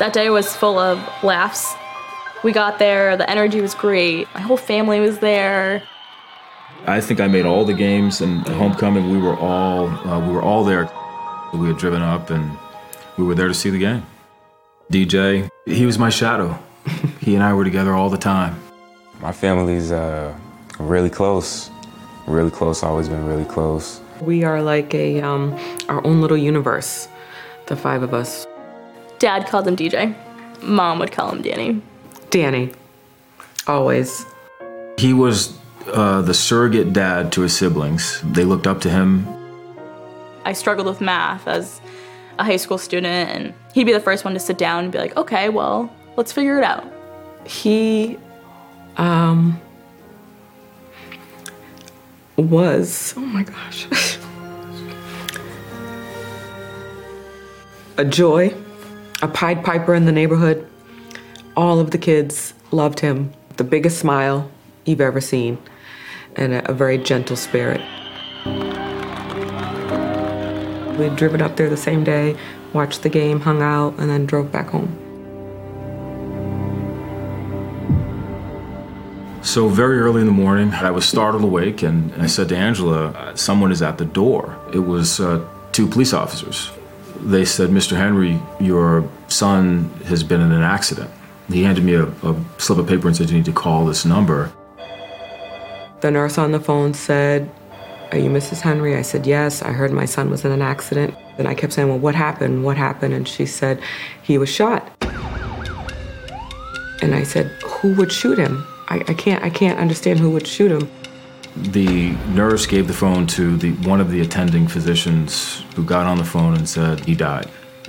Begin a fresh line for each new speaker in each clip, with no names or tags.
That day was full of laughs. We got there, the energy was great. My whole family was there.
I think I made all the games, and homecoming, we were all there. We had driven up, and we were there to see the game. DJ, he was my shadow. He and I were together all the time.
My family's really close, always been really close.
We are like our own little universe, the five of us.
Dad called him DJ. Mom would call him Danny.
Danny, always.
He was the surrogate dad to his siblings. They looked up to him.
I struggled with math as a high school student, and he'd be the first one to sit down and be like, okay, well, let's figure it out.
He was, oh my gosh, a joy, a Pied Piper in the neighborhood. All of the kids loved him. The biggest smile you've ever seen, and a very gentle spirit. We'd driven up there the same day, watched the game, hung out, and then drove back home.
So very early in the morning, I was startled awake, and I said to Angela, someone is at the door. It was two police officers. They said, Mr. Henry, your son has been in an accident. He handed me a slip of paper and said, you need to call this number.
The nurse on the phone said, are you Mrs. Henry? I said, yes. I heard my son was in an accident. And I kept saying, well, what happened? What happened? And she said, he was shot. And I said, who would shoot him? I can't understand who would shoot him.
The nurse gave the phone to one of the attending physicians, who got on the phone and said he died.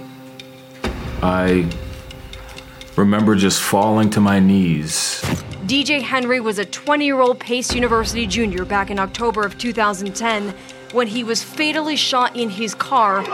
I remember just falling to my knees.
DJ Henry was a 20-year-old Pace University junior back in October of 2010 when he was fatally shot in his car.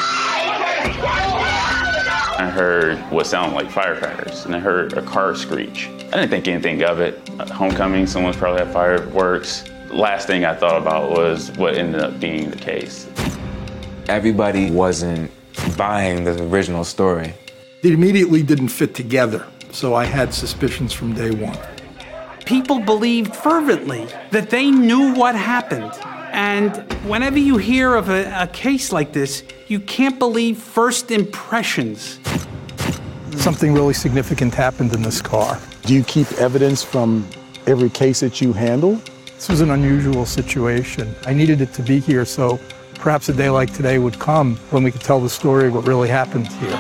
I heard what sounded like firecrackers, and I heard a car screech. I didn't think anything of it. Homecoming, someone's probably had fireworks. The last thing I thought about was what ended up being the case.
Everybody wasn't buying the original story.
It immediately didn't fit together, so I had suspicions from day one.
People believed fervently that they knew what happened. And whenever you hear of a case like this, you can't believe first impressions.
Something really significant happened in this car.
Do you keep evidence from every case that you handle?
This was an unusual situation. I needed it to be here, so perhaps a day like today would come when we could tell the story of what really happened here.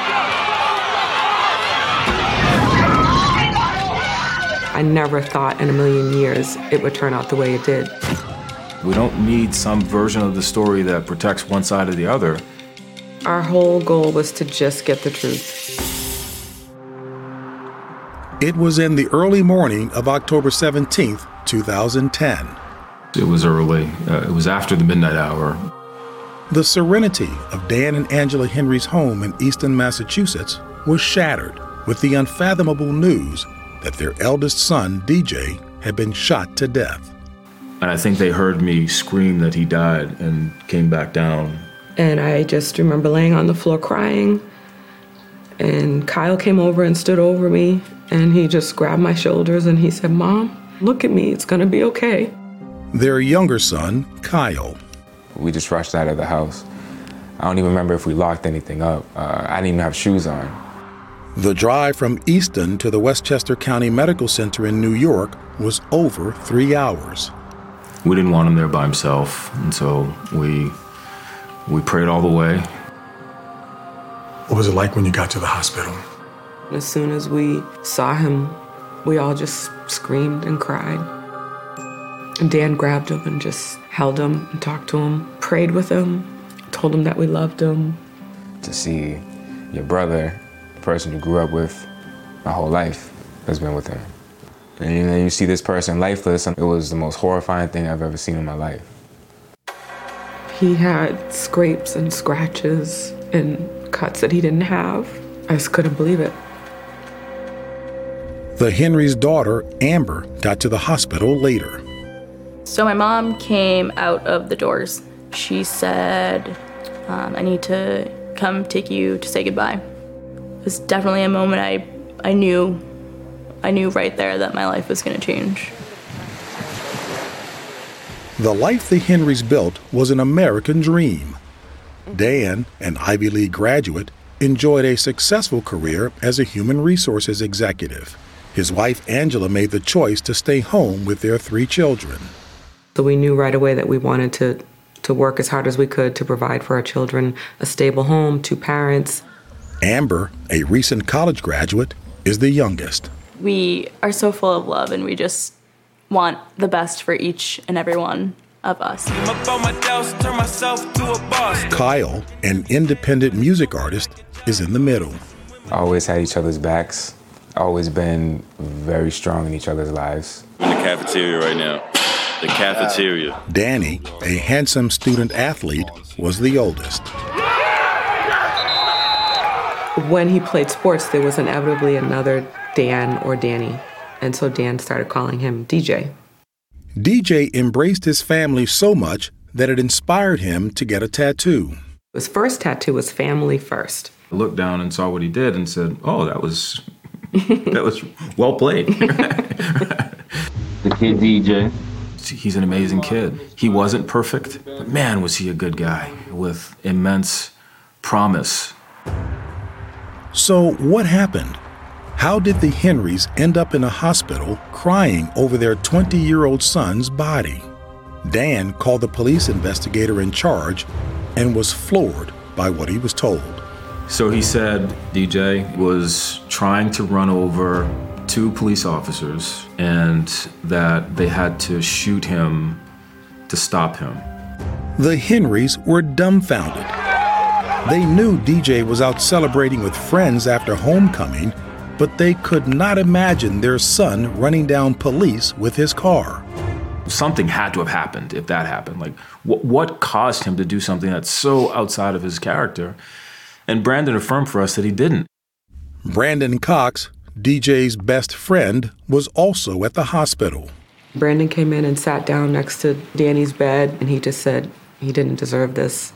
I never thought in a million years it would turn out the way it did.
We don't need some version of the story that protects one side or the other.
Our whole goal was to just get the truth.
It was in the early morning of October 17th, 2010.
It was early. It was after the midnight hour.
The serenity of Dan and Angela Henry's home in Easton, Massachusetts, was shattered with the unfathomable news that their eldest son, DJ, had been shot to death.
And I think they heard me scream that he died and came back down.
And I just remember laying on the floor crying. And Kyle came over and stood over me, and he just grabbed my shoulders and he said, Mom, look at me, it's gonna be okay.
Their younger son, Kyle.
We just rushed out of the house. I don't even remember if we locked anything up. I didn't even have shoes on.
The drive from Easton to the Westchester County Medical Center in New York was over 3 hours.
We didn't want him there by himself, and so we prayed all the way.
What was it like when you got to the hospital?
As soon as we saw him, we all just screamed and cried. And Dan grabbed him and just held him and talked to him, prayed with him, told him that we loved him.
To see your brother, the person you grew up with my whole life, has been with him. And then you see this person lifeless, and it was the most horrifying thing I've ever seen in my life.
He had scrapes and scratches and cuts that he didn't have. I just couldn't believe it.
The Henry's daughter, Amber, got to the hospital later.
So my mom came out of the doors. She said, I need to come take you to say goodbye. was definitely a moment I knew right there that my life was going to change.
The life the Henrys built was an American dream. Dan, an Ivy League graduate, enjoyed a successful career as a human resources executive. His wife, Angela, made the choice to stay home with their 3 children.
So we knew right away that we wanted to work as hard as we could to provide for our children a stable home, 2 parents.
Amber, a recent college graduate, is the youngest.
We are so full of love, and we just want the best for each and every one of us.
Kyle, an independent music artist, is in the middle.
Always had each other's backs, always been very strong in each other's lives.
We're in the cafeteria right now. The cafeteria.
Danny, a handsome student athlete, was the oldest.
When he played sports, there was inevitably another Dan or Danny, and so Dan started calling him DJ.
DJ embraced his family so much that it inspired him to get a tattoo.
His first tattoo was Family First.
I looked down and saw what he did and said, oh, that was well played.
The kid DJ.
He's an amazing kid. He wasn't perfect, but man, was he a good guy with immense promise.
So what happened? How did the Henrys end up in a hospital crying over their 20-year-old son's body? Dan called the police investigator in charge and was floored by what he was told.
So he said DJ was trying to run over 2 police officers and that they had to shoot him to stop him.
The Henrys were dumbfounded. They knew DJ was out celebrating with friends after homecoming, but they could not imagine their son running down police with his car.
Something had to have happened if that happened. Like, what caused him to do something that's so outside of his character? And Brandon affirmed for us that he didn't.
Brandon Cox, DJ's best friend, was also at the hospital.
Brandon came in and sat down next to Danny's bed, and he just said he didn't deserve this.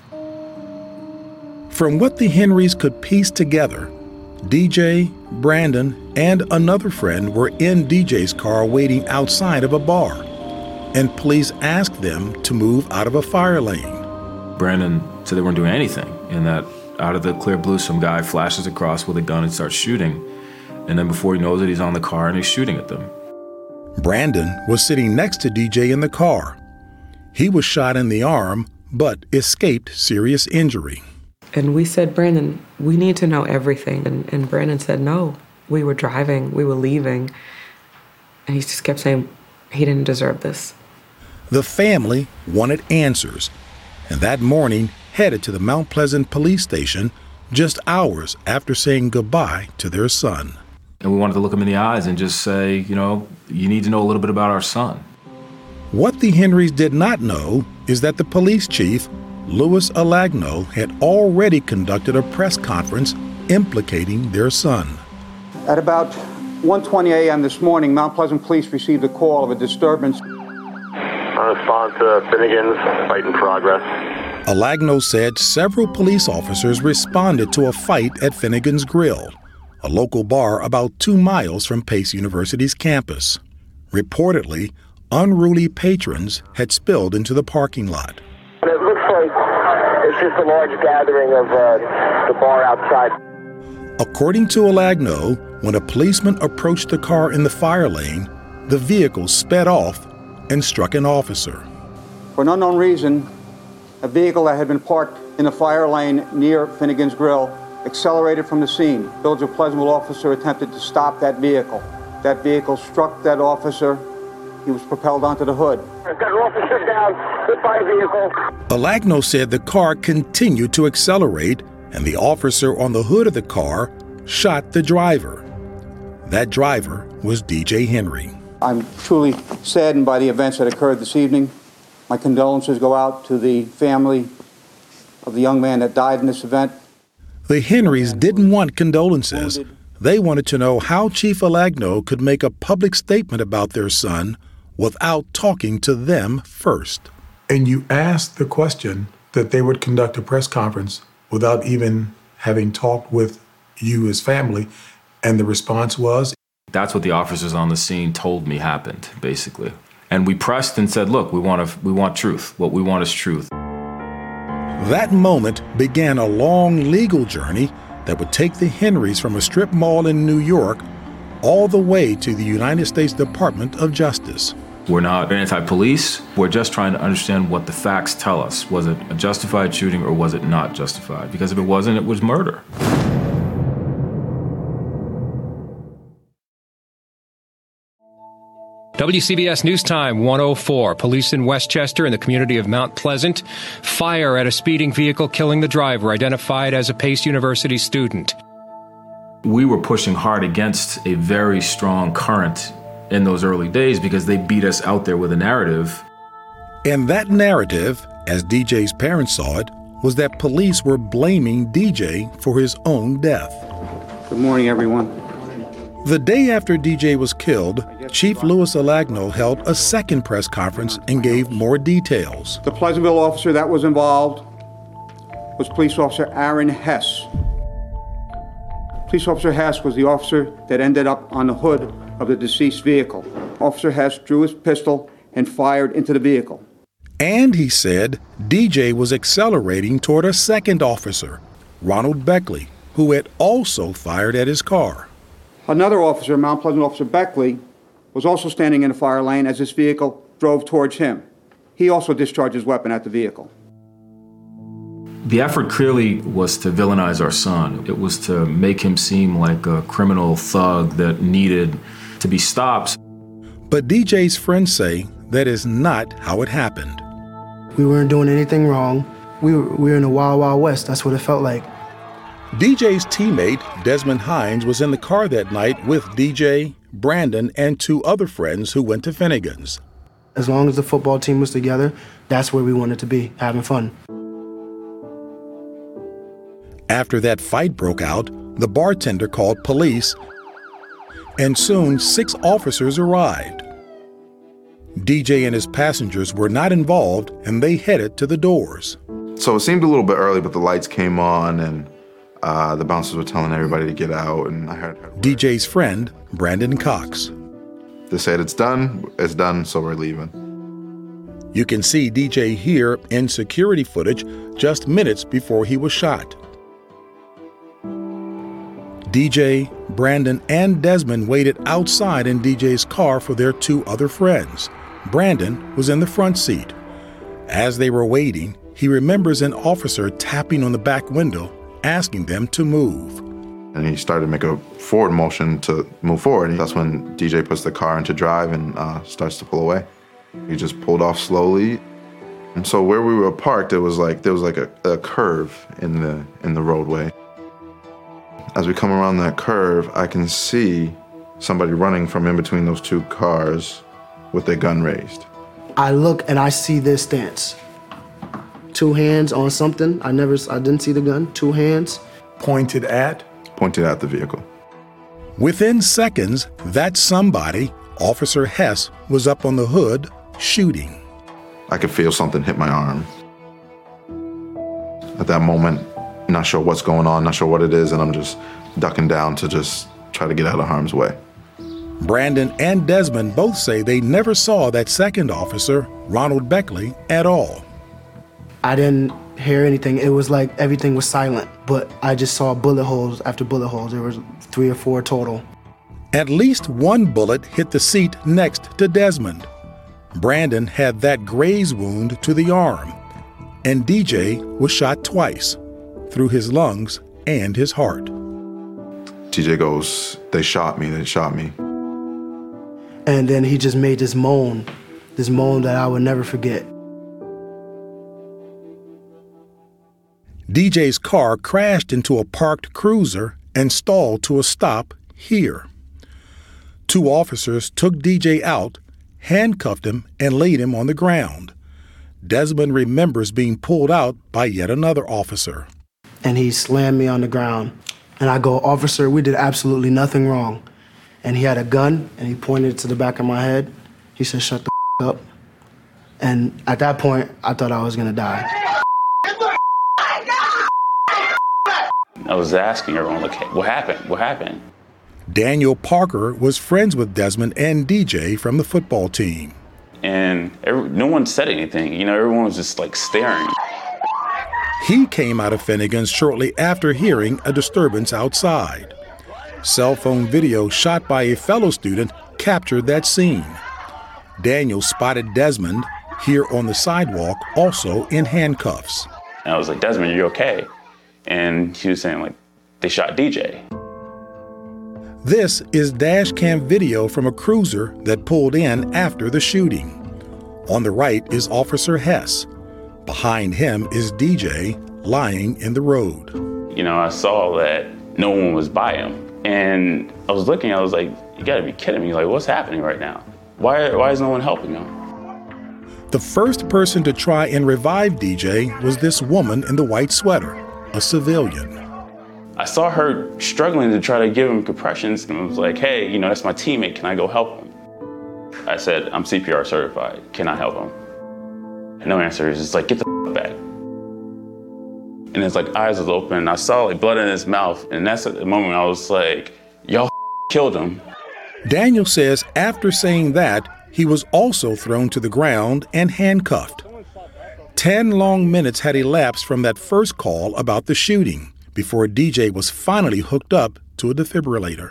From what the Henrys could piece together, DJ, Brandon, and another friend were in DJ's car waiting outside of a bar, and police asked them to move out of a fire lane.
Brandon said they weren't doing anything, and that out of the clear blue, some guy flashes across with a gun and starts shooting, and then before he knows it, he's on the car and he's shooting at them.
Brandon was sitting next to DJ in the car. He was shot in the arm, but escaped serious injury.
And we said, Brandon, we need to know everything. And Brandon said, no, we were driving, we were leaving. And he just kept saying he didn't deserve this.
The family wanted answers, and that morning headed to the Mount Pleasant police station just hours after saying goodbye to their son.
And we wanted to look him in the eyes and just say, you need to know a little bit about our son.
What the Henrys did not know is that the police chief, Louis Alagno, had already conducted a press conference implicating their son.
At about 1:20 a.m. this morning, Mount Pleasant Police received a call of a disturbance.
Response to Finnegan's, fight in progress.
Alagno said several police officers responded to a fight at Finnegan's Grill, a local bar about 2 miles from Pace University's campus. Reportedly, unruly patrons had spilled into the parking lot.
It looks like it's just a large gathering of the bar outside.
According to Alagno, when a policeman approached the car in the fire lane, the vehicle sped off and struck an officer.
For an unknown reason, a vehicle that had been parked in the fire lane near Finnegan's Grill accelerated from the scene. Village of Pleasantville officer attempted to stop that vehicle. That vehicle struck that officer. He was propelled onto the hood.
Got an officer down, hit by a vehicle.
Alagno said the car continued to accelerate, and the officer on the hood of the car shot the driver. That driver was DJ Henry.
I'm truly saddened by the events that occurred this evening. My condolences go out to the family of the young man that died in this event.
The Henrys didn't want condolences. They wanted to know how Chief Alagno could make a public statement about their son without talking to them first.
And you asked the question that they would conduct a press conference without even having talked with
you, his family, and the response was?
That's what the officers on the scene told me happened, basically. And we pressed and said, look, we want truth. What we want is truth.
That moment began a long legal journey that would take the Henrys from a strip mall in New York all the way to the United States Department of Justice.
We're not anti-police. We're just trying to understand what the facts tell us. Was it a justified shooting or was it not justified? Because if it wasn't, it was murder.
WCBS News Time 104. Police in Westchester in the community of Mount Pleasant fire at a speeding vehicle, killing the driver, identified as a Pace University student.
We were pushing hard against a very strong current in those early days because they beat us out there with a narrative.
And that narrative, as DJ's parents saw it, was that police were blaming DJ for his own death.
Good morning, everyone.
The day after DJ was killed, Chief Louis Alagno held a second press conference and gave more details.
The Pleasantville officer that was involved was Police Officer Aaron Hess. Police Officer Hess was the officer that ended up on the hood of the deceased vehicle. Officer Hess drew his pistol and fired into the vehicle.
And he said DJ was accelerating toward a second officer, Ronald Beckley, who had also fired at his car.
Another officer, Mount Pleasant Officer Beckley, was also standing in the fire lane as this vehicle drove towards him. He also discharged his weapon at the vehicle.
The effort clearly was to villainize our son. It was to make him seem like a criminal thug that needed to be stopped.
But DJ's friends say that is not how it happened.
We weren't doing anything wrong. We were in the Wild Wild West. That's what it felt like.
DJ's teammate, Desmond Hines, was in the car that night with DJ, Brandon, and two other friends who went to Finnegan's.
As long as the football team was together, that's where we wanted to be, having fun.
After that fight broke out, the bartender called police, and soon 6 officers arrived. DJ and his passengers were not involved, and they headed to the doors.
So it seemed a little bit early, but the lights came on, and the bouncers were telling everybody to get out, and I heard
DJ's friend, Brandon Cox.
They said it's done, so we're leaving.
You can see DJ here in security footage just minutes before he was shot. DJ, Brandon, and Desmond waited outside in DJ's car for their 2 other friends. Brandon was in the front seat. As they were waiting, he remembers an officer tapping on the back window, asking them to move.
And he started to make a forward motion to move forward. That's when DJ puts the car into drive and starts to pull away. He just pulled off slowly. And so where we were parked, there was like a curve in the roadway. As we come around that curve, I can see somebody running from in between those 2 cars with their gun raised.
I look and I see this stance. 2 hands on something. I didn't see the gun. 2 hands.
Pointed at
the vehicle.
Within seconds, that somebody, Officer Hess, was up on the hood shooting.
I could feel something hit my arm. At that moment, not sure what's going on, not sure what it is, and I'm just ducking down to just try to get out of harm's way.
Brandon and Desmond both say they never saw that second officer, Ronald Beckley, at all.
I didn't hear anything. It was like everything was silent, but I just saw bullet holes after bullet holes. There was 3 or 4 total.
At least 1 bullet hit the seat next to Desmond. Brandon had that graze wound to the arm, and DJ was shot twice, through his lungs and his heart.
DJ goes, they shot me.
And then he just made this moan that I would never forget.
DJ's car crashed into a parked cruiser and stalled to a stop here. 2 officers took DJ out, handcuffed him, and laid him on the ground. Desmond remembers being pulled out by yet another officer.
And he slammed me on the ground. And I go, "Officer, we did absolutely nothing wrong." And he had a gun, and he pointed it to the back of my head. He said, "Shut the up." And at that point, I thought I was gonna die.
I was asking everyone, like, hey, what happened? What happened?
Daniel Parker was friends with Desmond and DJ from the football team.
And no one said anything. You know, everyone was just like staring.
He came out of Finnegan's shortly after hearing a disturbance outside. Cell phone video shot by a fellow student captured that scene. Daniel spotted Desmond here on the sidewalk, also in handcuffs.
And I was like, Desmond, are you okay? And he was saying, like, they shot DJ.
This is dash cam video from a cruiser that pulled in after the shooting. On the right is Officer Hess. Behind him is DJ lying in the road.
You know, I saw that no one was by him. And I was looking, I was like, you gotta be kidding me. Like, what's happening right now? Why is no one helping him?
The first person to try and revive DJ was this woman in the white sweater, a civilian.
I saw her struggling to try to give him compressions, and I was like, hey, you know, that's my teammate, can I go help him? I said, I'm CPR certified, can I help him? And no answer, he's just like, get the back. And his like eyes was open, and I saw like blood in his mouth, and that's at the moment I was like, y'all killed him.
Daniel says after saying that, he was also thrown to the ground and handcuffed. 10 long minutes had elapsed from that first call about the shooting before DJ was finally hooked up to a defibrillator.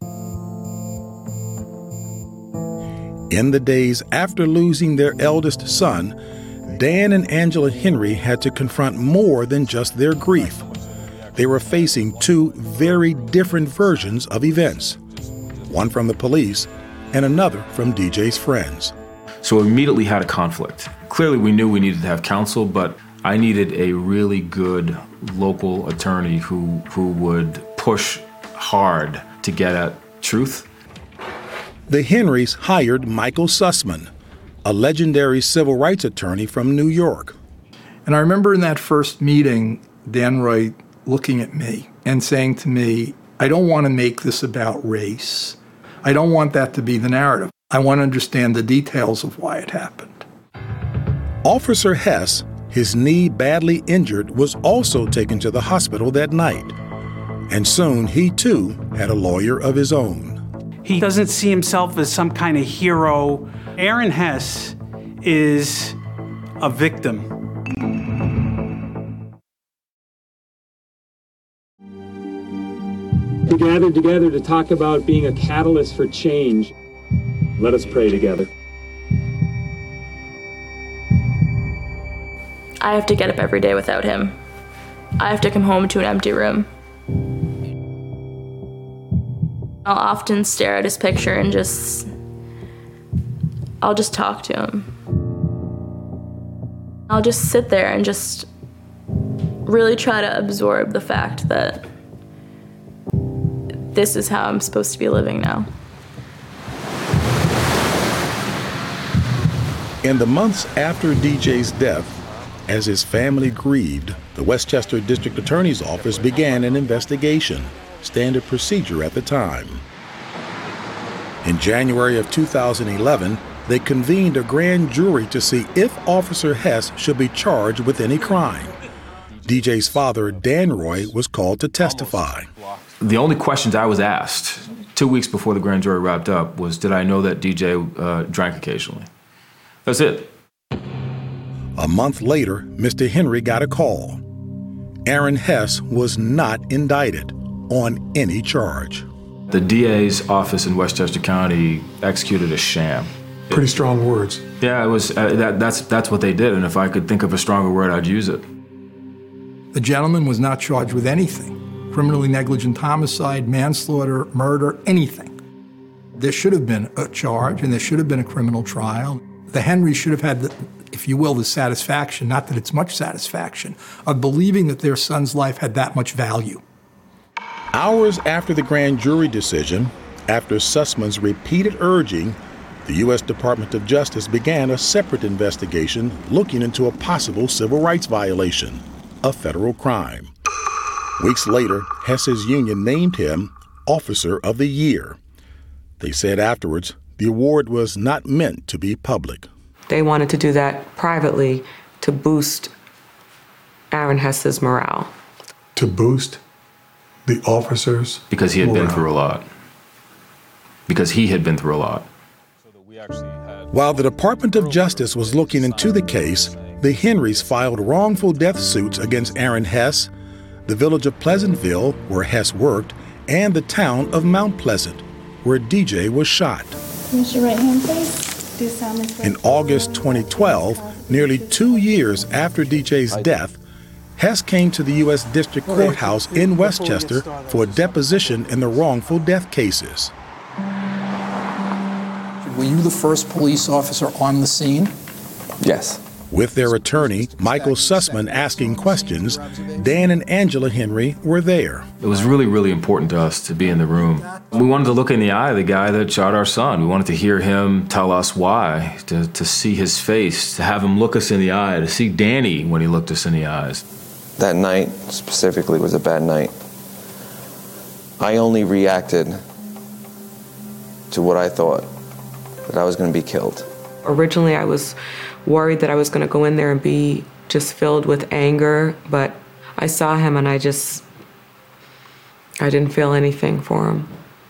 In the days after losing their eldest son, Dan and Angela Henry had to confront more than just their grief. They were facing two very different versions of events, one from the police and another from DJ's friends.
So we immediately had a conflict. Clearly we knew we needed to have counsel, but I needed a really good local attorney who would push hard to get at truth.
The Henrys hired Michael Sussman, a legendary civil rights attorney from New York.
And I remember in that first meeting, Dan Roy looking at me and saying to me, I don't want to make this about race. I don't want that to be the narrative. I want to understand the details of why it happened.
Officer Hess, his knee badly injured, was also taken to the hospital that night. And soon he too had a lawyer of his own.
He doesn't see himself as some kind of hero. Aaron Hess is a victim.
We gathered together to talk about being a catalyst for change. Let us pray together.
I have to get up every day without him. I have to come home to an empty room. I'll often stare at his picture and I'll just talk to him. I'll just sit there and just really try to absorb the fact that this is how I'm supposed to be living now.
In the months after DJ's death, as his family grieved, the Westchester District Attorney's Office began an investigation, standard procedure at the time. In January of 2011, they convened a grand jury to see if Officer Hess should be charged with any crime. DJ's father, Dan Roy, was called to testify.
The only questions I was asked 2 weeks before the grand jury wrapped up was, did I know that DJ drank occasionally? That's it.
A month later, Mr. Henry got a call. Aaron Hess was not indicted on any charge.
The DA's office in Westchester County executed a sham.
Pretty strong words.
Yeah, it was. That's what they did, and if I could think of a stronger word, I'd use it.
The gentleman was not charged with anything. Criminally negligent homicide, manslaughter, murder, anything. There should have been a charge, and there should have been a criminal trial. The Henrys should have had, if you will, the satisfaction, not that it's much satisfaction, of believing that their son's life had that much value.
Hours after the grand jury decision, after Sussman's repeated urging, the U.S. Department of Justice began a separate investigation looking into a possible civil rights violation, a federal crime. Weeks later, Hess's union named him Officer of the Year. They said afterwards the award was not meant to be public.
They wanted to do that privately to boost Aaron Hess's morale.
To boost
The officers?
Because he had been through a lot. Because he had been through a lot.
While the Department of Justice was looking into the case, the Henrys filed wrongful death suits against Aaron Hess, the village of Pleasantville, where Hess worked, and the town of Mount Pleasant, where DJ was shot.
Raise your right hand, please. Do solemnly swear.
In August 2012, nearly 2 years after DJ's death, Hess came to the U.S. District Courthouse in Westchester for a deposition in the wrongful death cases.
Were you the first police officer on the scene?
Yes.
With their attorney, Michael Sussman, asking questions, Dan and Angela Henry were there.
It was really, really important to us to be in the room. We wanted to look in the eye of the guy that shot our son. We wanted to hear him tell us why, to see his face, to have him look us in the eye, to see Danny when he looked us in the eyes.
That night specifically was a bad night. I only reacted to what I thought, that I was going to be killed.
Originally, I was worried that I was going to go in there and be just filled with anger, but I saw him and I didn't feel anything for him.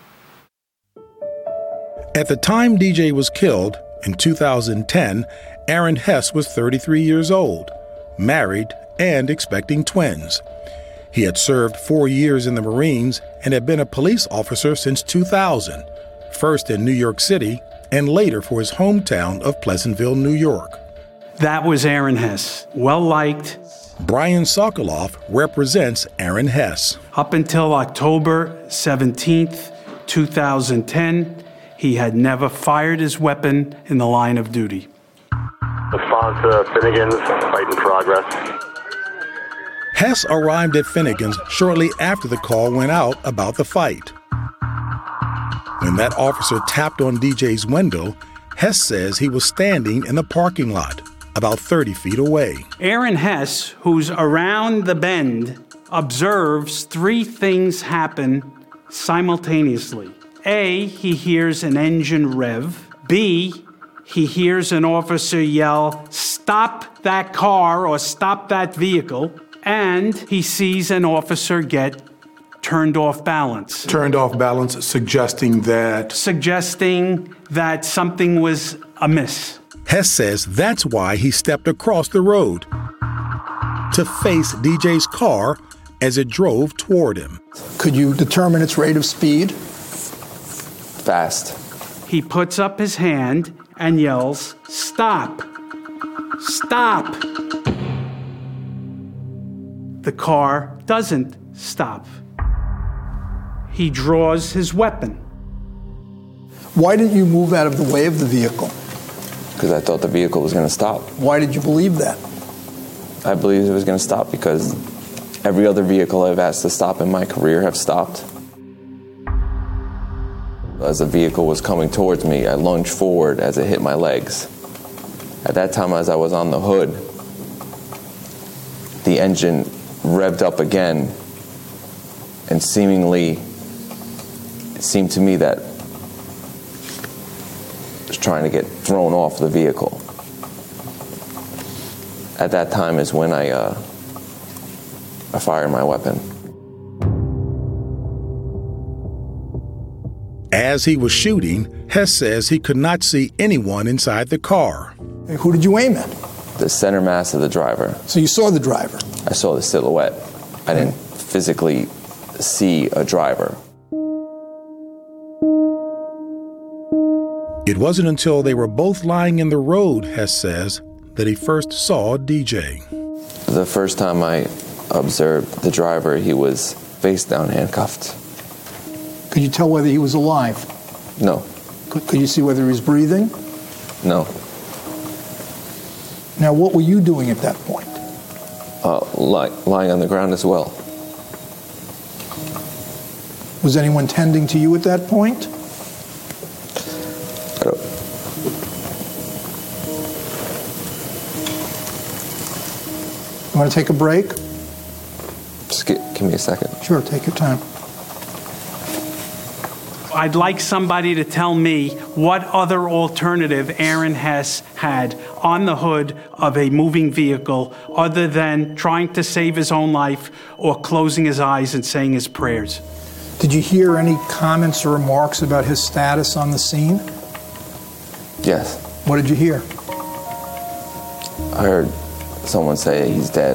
At the time DJ was killed, in 2010, Aaron Hess was 33 years old, married, and expecting twins. He had served 4 years in the Marines and had been a police officer since 2000, first in New York City and later for his hometown of Pleasantville, New York.
That was Aaron Hess, well-liked.
Brian Sokoloff represents Aaron Hess.
Up until October 17th, 2010, he had never fired his weapon in the line of duty.
Response to Finnegan's, fight in progress.
Hess arrived at Finnegan's shortly after the call went out about the fight. When that officer tapped on DJ's window, Hess says he was standing in the parking lot, about 30 feet away.
Aaron Hess, who's around the bend, observes 3 things happen simultaneously. A, he hears an engine rev. B, he hears an officer yell, "Stop that car" or "Stop that vehicle." And he sees an officer get turned off balance.
Turned off balance, suggesting that
something was amiss.
Hess says that's why he stepped across the road to face DJ's car as it drove toward him.
Could you determine its rate of speed?
Fast.
He puts up his hand and yells, "Stop! Stop!" The car doesn't stop. He draws his weapon.
Why didn't you move out of the way of the vehicle?
Because I thought the vehicle was going to stop.
Why did you believe that?
I believed it was going to stop because every other vehicle I've asked to stop in my career have stopped. As the vehicle was coming towards me, I lunged forward as it hit my legs. At that time, as I was on the hood, the engine revved up again, and seemingly, it seemed to me that it was trying to get thrown off the vehicle. At that time is when I fired my weapon.
As he was shooting, Hess says he could not see anyone inside the car.
Hey, who did you aim at?
The center mass of the driver.
So you saw the driver?
I saw the silhouette. I didn't physically see a driver.
It wasn't until they were both lying in the road, Hess says, that he first saw DJ.
The first time I observed the driver, he was face down handcuffed.
Could you tell whether he was alive?
No.
Could you see whether he was breathing?
No.
Now, what were you doing at that point?
Lying on the ground as well.
Was anyone tending to you at that point?
I don't.
You want to take a break?
Just give me a second.
Sure, take your time.
I'd like somebody to tell me what other alternative Aaron Hess had on the hood of a moving vehicle other than trying to save his own life or closing his eyes and saying his prayers.
Did you hear any comments or remarks about his status on the scene?
Yes.
What did you hear?
I heard someone say he's dead.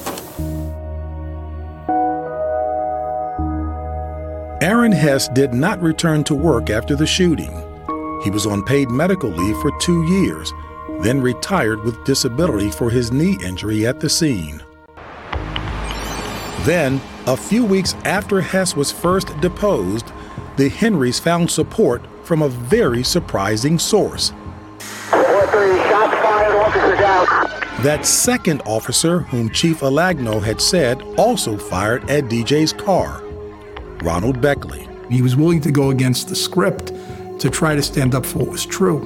Aaron Hess did not return to work after the shooting. He was on paid medical leave for 2 years, then retired with disability for his knee injury at the scene. Then, a few weeks after Hess was first deposed, the Henrys found support from a very surprising source.
4-3, shots fired, officer down.
That second officer, whom Chief Alagno had said also fired at DJ's car, Ronald Beckley.
He was willing to go against the script to try to stand up for what was true.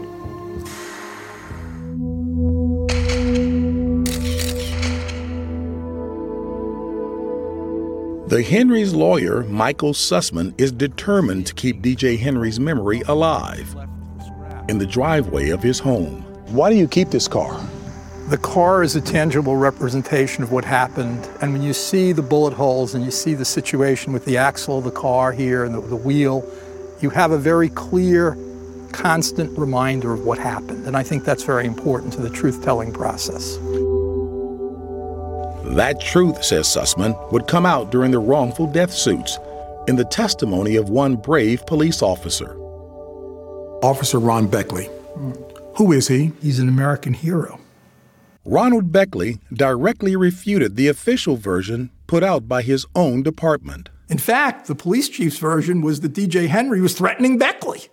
The Henrys' lawyer, Michael Sussman, is determined to keep DJ Henry's memory alive in the driveway of his home.
Why do you keep this car?
The car is a tangible representation of what happened. And when you see the bullet holes and you see the situation with the axle of the car here and the wheel, you have a very clear, constant reminder of what happened. And I think that's very important to the truth-telling process.
That truth, says Sussman, would come out during the wrongful death suits in the testimony of one brave police officer.
Officer Ron Beckley. Who is he?
He's an American hero.
Ronald Beckley directly refuted the official version put out by his own department.
In fact, the police chief's version was that DJ Henry was threatening Beckley,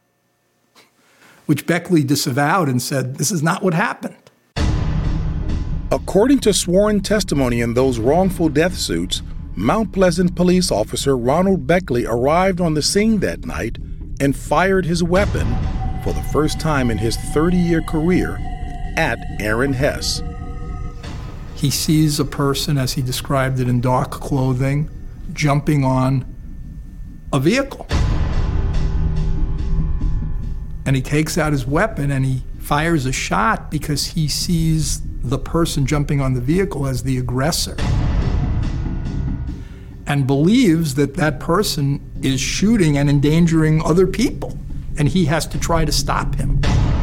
which Beckley disavowed and said, this is not what happened.
According to sworn testimony in those wrongful death suits, Mount Pleasant police officer Ronald Beckley arrived on the scene that night and fired his weapon for the first time in his 30-year career at Aaron Hess.
He sees a person, as he described it, in dark clothing, jumping on a vehicle. And he takes out his weapon and he fires a shot because he sees the person jumping on the vehicle as the aggressor and believes that that person is shooting and endangering other people, and he has to try to stop him.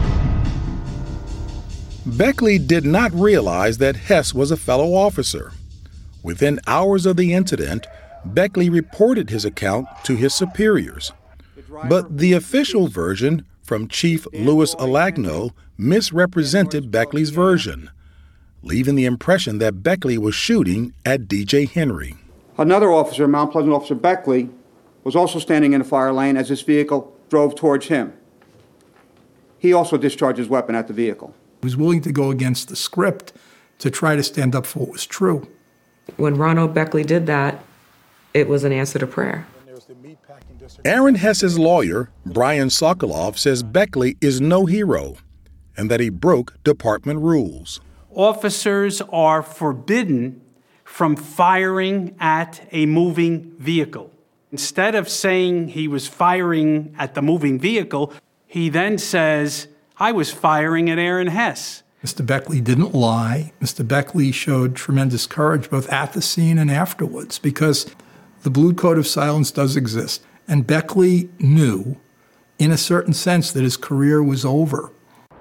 Beckley did not realize that Hess was a fellow officer. Within hours of the incident, Beckley reported his account to his superiors. But the official version from Chief Louis Alagno misrepresented Beckley's version, leaving the impression that Beckley was shooting at DJ Henry.
Another officer, Mount Pleasant Officer Beckley, was also standing in the fire lane as this vehicle drove towards him. He also discharged his weapon at the vehicle.
He was willing to go against the script to try to stand up for what was true.
When Ronald Beckley did that, it was an answer to prayer.
Aaron Hess's lawyer, Brian Sokoloff, says Beckley is no hero and that he broke department rules.
Officers are forbidden from firing at a moving vehicle. Instead of saying he was firing at the moving vehicle, he then says, I was firing at Aaron Hess.
Mr. Beckley didn't lie. Mr. Beckley showed tremendous courage both at the scene and afterwards, because the Blue Code of Silence does exist. And Beckley knew, in a certain sense, that his career was over.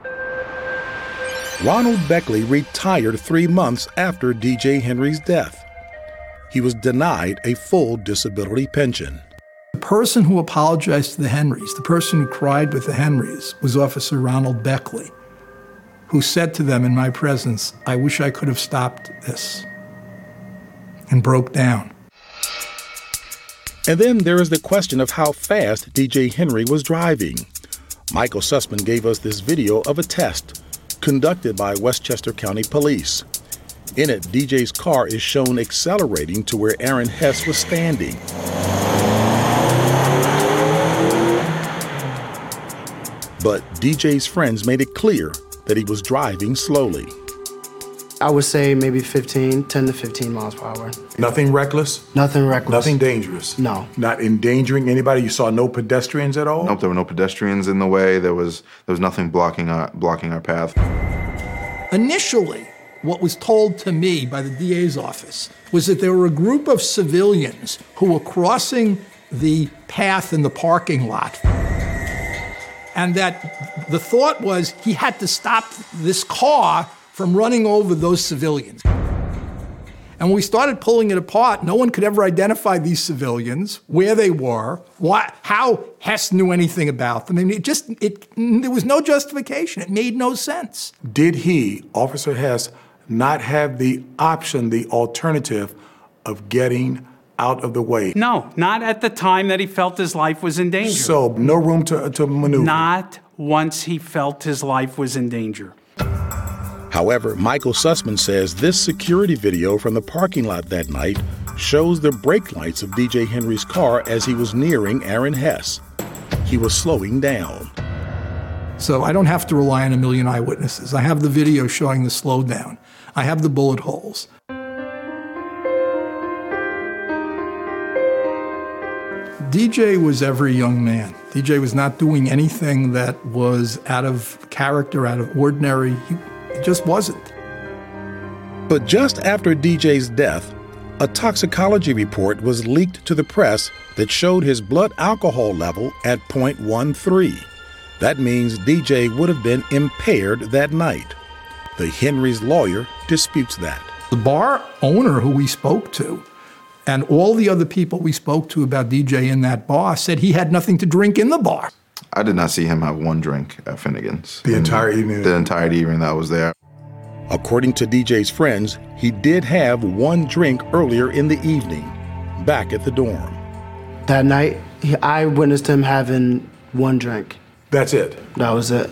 Ronald Beckley retired 3 months after DJ Henry's death. He was denied a full disability pension.
The person who apologized to the Henrys, the person who cried with the Henrys, was Officer Ronald Beckley, who said to them in my presence, I wish I could have stopped this, and broke down.
And then there is the question of how fast DJ Henry was driving. Michael Sussman gave us this video of a test conducted by Westchester County Police. In it, DJ's car is shown accelerating to where Aaron Hess was standing. But DJ's friends made it clear that he was driving slowly.
I would say maybe 10 to 15 miles per hour.
Nothing reckless?
Nothing reckless.
Nothing dangerous?
No.
Not endangering anybody? You saw no pedestrians at all?
Nope, there were no pedestrians in the way. There was nothing blocking our path.
Initially, what was told to me by the DA's office was that there were a group of civilians who were crossing the path in the parking lot, and that the thought was he had to stop this car from running over those civilians. And when we started pulling it apart, no one could ever identify these civilians, where they were, how Hess knew anything about them. I mean, there was no justification. It made no sense.
Did he, Officer Hess, not have the option, the alternative of getting out of the way?
No, not at the time that he felt his life was in danger.
So no room to maneuver?
Not once he felt his life was in danger.
However, Michael Sussman says this security video from the parking lot that night shows the brake lights of DJ Henry's car as he was nearing Aaron Hess. He was slowing down.
So I don't have to rely on a million eyewitnesses. I have the video showing the slowdown. I have the bullet holes. DJ was every young man. DJ was not doing anything that was out of character, out of ordinary. He just wasn't.
But just after DJ's death, a toxicology report was leaked to the press that showed his blood alcohol level at 0.13. That means DJ would have been impaired that night. The Henry's lawyer disputes that.
The bar owner who we spoke to and all the other people we spoke to about DJ in that bar said he had nothing to drink in the bar.
I did not see him have one drink at Finnegan's.
The entire evening?
The entire evening that I was there.
According to DJ's friends, he did have one drink earlier in the evening, back at the dorm.
That night, I witnessed him having one drink.
That's it?
That was it.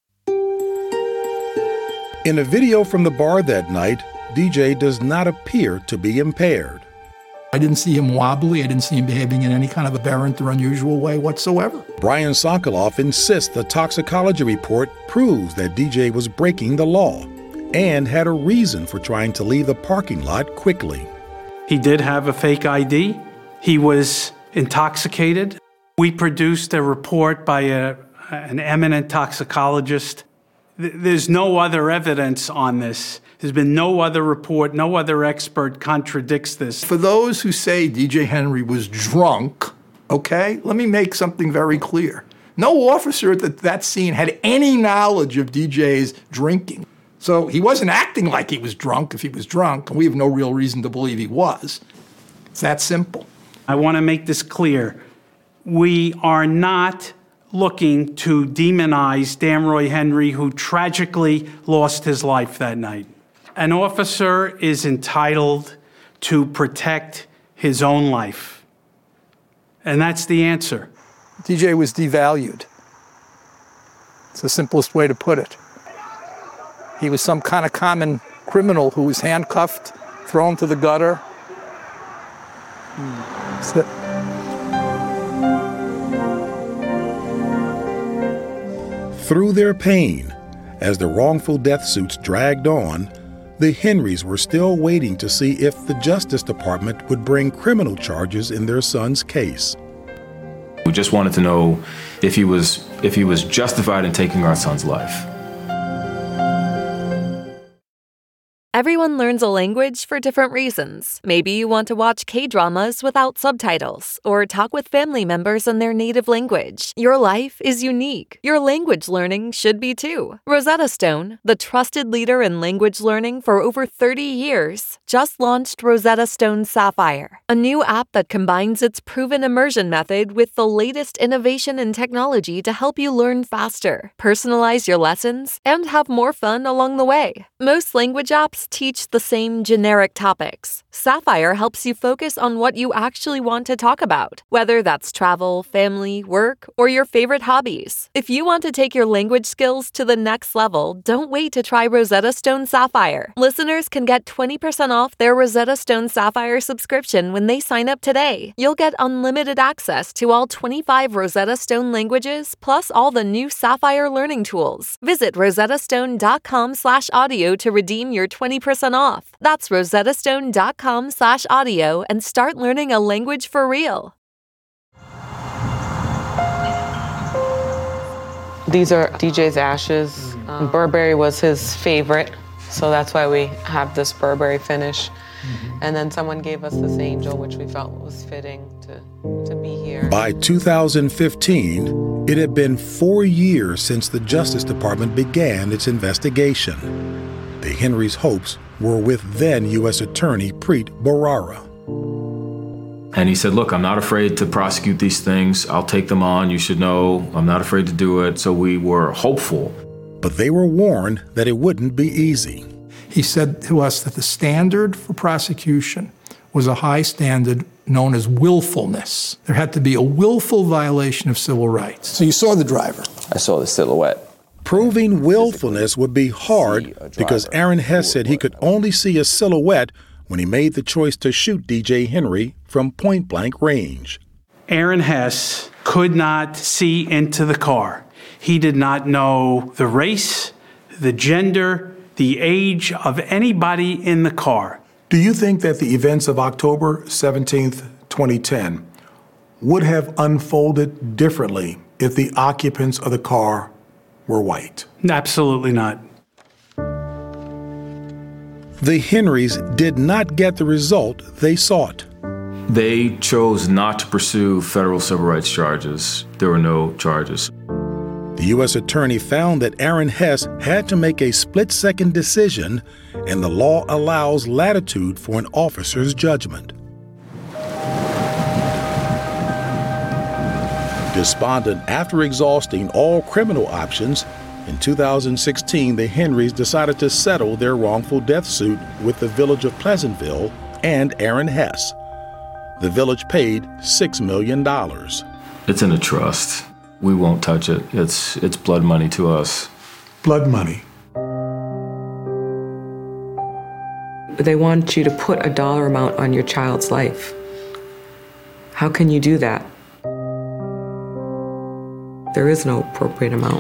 In a video from the bar that night, DJ does not appear to be impaired.
I didn't see him wobbly. I didn't see him behaving in any kind of aberrant or unusual way whatsoever.
Brian Sokoloff insists the toxicology report proves that DJ was breaking the law and had a reason for trying to leave the parking lot quickly.
He did have a fake ID. He was intoxicated. We produced a report by an eminent toxicologist. There's no other evidence on this. There's been no other report, no other expert contradicts this.
For those who say DJ Henry was drunk, okay, let me make something very clear. No officer at that scene had any knowledge of DJ's drinking. So he wasn't acting like he was drunk if he was drunk, and we have no real reason to believe he was. It's that simple.
I want to make this clear. We are not looking to demonize Damroy Henry, who tragically lost his life that night. An officer is entitled to protect his own life. And that's the answer.
DJ was devalued. It's the simplest way to put it. He was some kind of common criminal who was handcuffed, thrown to the gutter. That's it.
Through their pain, as the wrongful death suits dragged on, the Henrys were still waiting to see if the Justice Department would bring criminal charges in their son's case.
We just wanted to know if he was justified in taking our son's life.
Everyone learns a language for different reasons. Maybe you want to watch K-dramas without subtitles, or talk with family members in their native language. Your life is unique. Your language learning should be too. Rosetta Stone, the trusted leader in language learning for over 30 years, just launched Rosetta Stone Sapphire, a new app that combines its proven immersion method with the latest innovation in technology to help you learn faster, personalize your lessons, and have more fun along the way. Most language apps teach the same generic topics. Sapphire helps you focus on what you actually want to talk about, whether that's travel, family, work, or your favorite hobbies. If you want to take your language skills to the next level, don't wait to try Rosetta Stone Sapphire. Listeners can get 20% off their Rosetta Stone Sapphire subscription when they sign up today. You'll get unlimited access to all 25 Rosetta Stone languages, plus all the new Sapphire learning tools. Visit rosettastone.com/audio to redeem your 20% 20% off. That's rosettastone.com/audio and start learning a language for real.
These are DJ's ashes. Burberry was his favorite, so that's why we have this Burberry finish. And then someone gave us this angel, which we felt was fitting to be here.
By 2015, it had been 4 years since the Justice Department began its investigation. The Henrys' hopes were with then U.S. Attorney Preet Bharara.
And he said, look, I'm not afraid to prosecute these things. I'll take them on. You should know I'm not afraid to do it. So we were hopeful.
But they were warned that it wouldn't be easy.
He said to us that the standard for prosecution was a high standard known as willfulness. There had to be a willful violation of civil rights.
So you saw the driver?
I saw the silhouette.
Proving willfulness would be hard because Aaron Hess said he could only see a silhouette when he made the choice to shoot DJ Henry from point-blank range.
Aaron Hess could not see into the car. He did not know the race, the gender, the age of anybody in the car.
Do you think that the events of October 17th, 2010 would have unfolded differently if the occupants of the car were white?
Absolutely not.
The Henrys did not get the result they sought.
They chose not to pursue federal civil rights charges. There were no charges.
The U.S. Attorney found that Aaron Hess had to make a split-second decision, and the law allows latitude for an officer's judgment. Despondent after exhausting all criminal options, in 2016, the Henrys decided to settle their wrongful death suit with the Village of Pleasantville and Aaron Hess. The village paid $6 million.
It's in a trust. We won't touch it. It's blood money to us.
Blood money.
They want you to put a dollar amount on your child's life. How can you do that? There is no appropriate amount.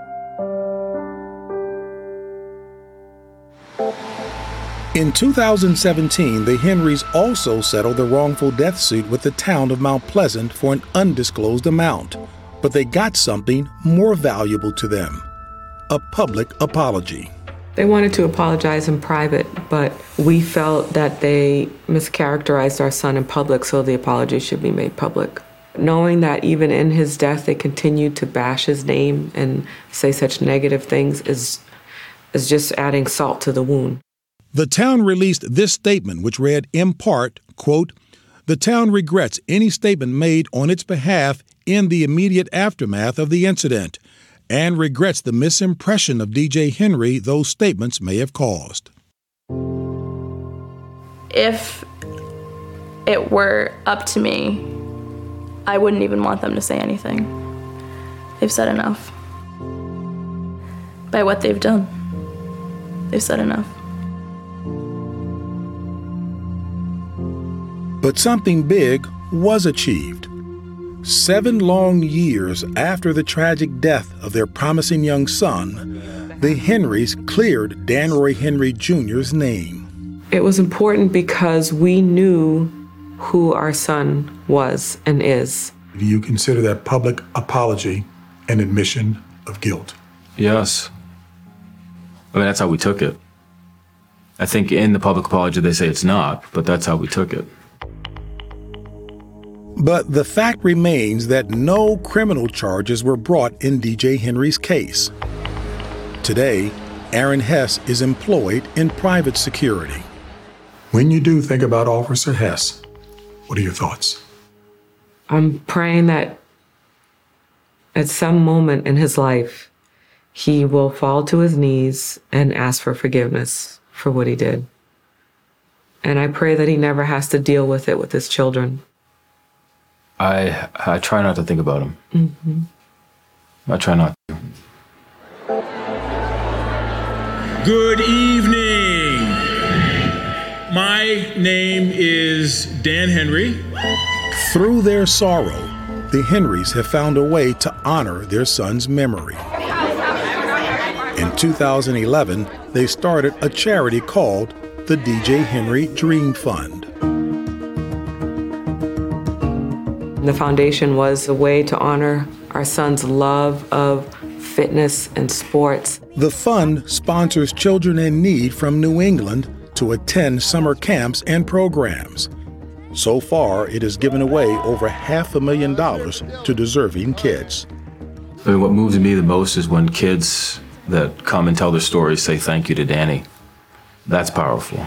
In 2017, the Henrys also settled the wrongful death suit with the town of Mount Pleasant for an undisclosed amount. But they got something more valuable to them: a public apology.
They wanted to apologize in private, but we felt that they mischaracterized our son in public, so the apology should be made public. Knowing that even in his death they continued to bash his name and say such negative things is just adding salt to the wound.
The town released this statement, which read in part, quote, "The town regrets any statement made on its behalf in the immediate aftermath of the incident and regrets the misimpression of DJ Henry those statements may have caused."
If it were up to me, I wouldn't even want them to say anything. They've said enough. By what they've done, they've said enough.
But something big was achieved. 7 long years after the tragic death of their promising young son, the Henrys cleared Dan Roy Henry Jr.'s name.
It was important because we knew who our son was and is.
Do you consider that public apology an admission of guilt?
Yes. I mean, that's how we took it. I think in the public apology they say it's not, but that's how we took it.
But the fact remains that no criminal charges were brought in DJ Henry's case. Today, Aaron Hess is employed in private security. When you do think about Officer Hess, what are your thoughts?
I'm praying that at some moment in his life, he will fall to his knees and ask for forgiveness for what he did. And I pray that he never has to deal with it with his children.
I try not to think about him.
Mm-hmm.
I try not to.
Good evening. My name is Dan Henry.
Through their sorrow, the Henrys have found a way to honor their son's memory. In 2011, they started a charity called the DJ Henry Dream Fund.
The foundation was a way to honor our son's love of fitness and sports.
The fund sponsors children in need from New England to attend summer camps and programs. So far, it has given away over $500,000 to deserving kids.
I mean, what moves me the most is when kids that come and tell their stories say thank you to Danny. That's powerful.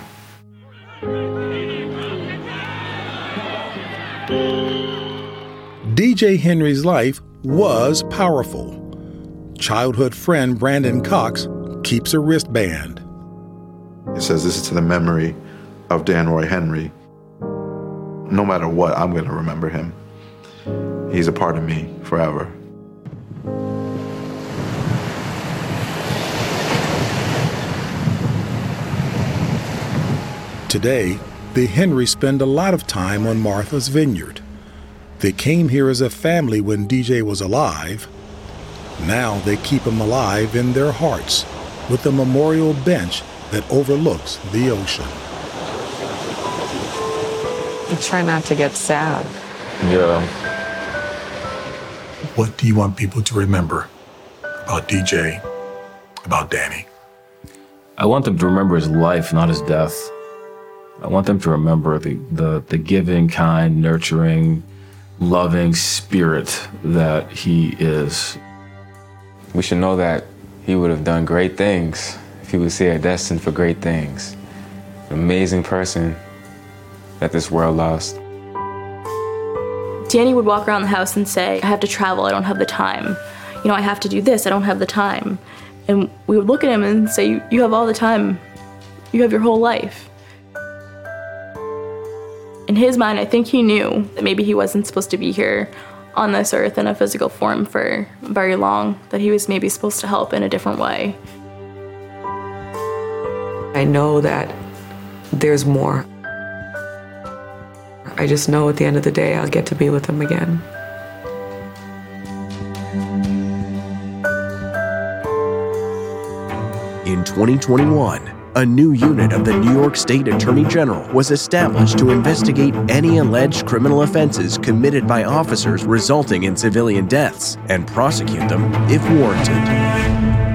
DJ Henry's life was powerful. Childhood friend Brandon Cox keeps a wristband.
It says, "This is to the memory of Dan Roy Henry. No matter what, I'm going to remember him. He's a part of me forever."
Today, the Henrys spend a lot of time on Martha's Vineyard. They came here as a family when DJ was alive. Now they keep him alive in their hearts with a memorial bench that overlooks the ocean.
I try not to get sad.
Yeah.
What do you want people to remember about DJ, about Danny?
I want them to remember his life, not his death. I want them to remember the giving, kind, nurturing, loving spirit that he is.
We should know that he would have done great things if he was here, destined for great things. An amazing person that this world lost.
Danny would walk around the house and say, I have to travel, I don't have the time. You know, I have to do this, I don't have the time. And we would look at him and say, you have all the time. You have your whole life. In his mind, I think he knew that maybe he wasn't supposed to be here on this earth in a physical form for very long, that he was maybe supposed to help in a different way.
I know that there's more. I just know at the end of the day, I'll get to be with him again.
In 2021, a new unit of the New York State Attorney General was established to investigate any alleged criminal offenses committed by officers resulting in civilian deaths and prosecute them if warranted.